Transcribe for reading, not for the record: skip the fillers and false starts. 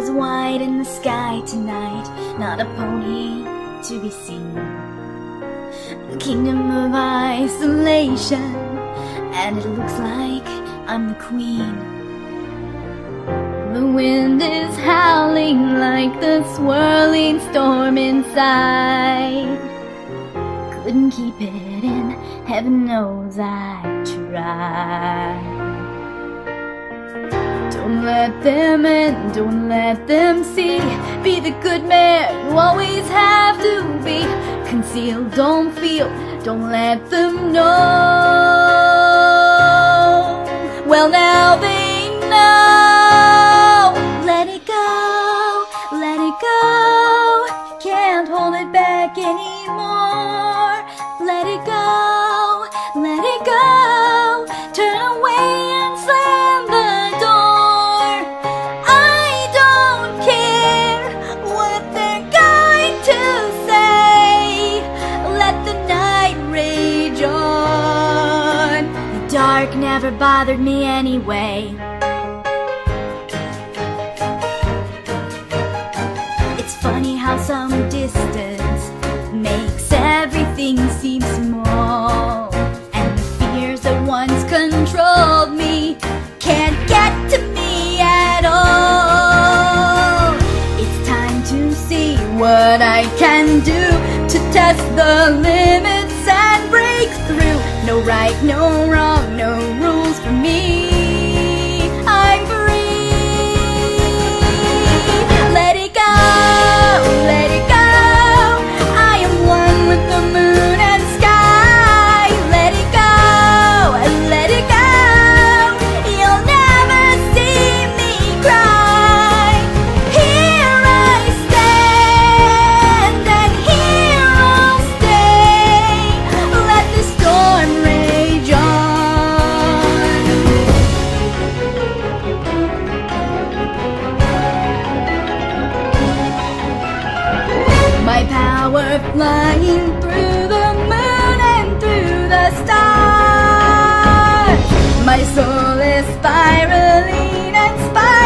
stars white in the sky tonight, not a pony to be seen. A kingdom of isolation, and it looks like I'm the queen. The wind is howling like the swirling storm inside. Couldn't keep it in, heaven knows I tried. Don't let them in, don't let them see. Be the good man you always have to be. Conceal, don't feel, don't let them know. Well, now they know. Let it go, let it go. Can't hold it back anymore. Let it go, let it go. Turn away and slam the door. I don't care what they're going to say. Let the night rage on. The dark never bothered me anyway. It's funny how some distance makes everything seem small, and the fears that once controlled me can't get to me at all. It's time to see what I can do to test the limits and break through. No right, no wrong, no rules for me. I'm free. Let it go, let it go. I am one with the moon and sky. Let it go, let it go. You'll never see me cry. Here I stand, and here I'll stay. Let the storm rage on. My power flying through the moon and through the stars. My soul is spiraling and spiraling.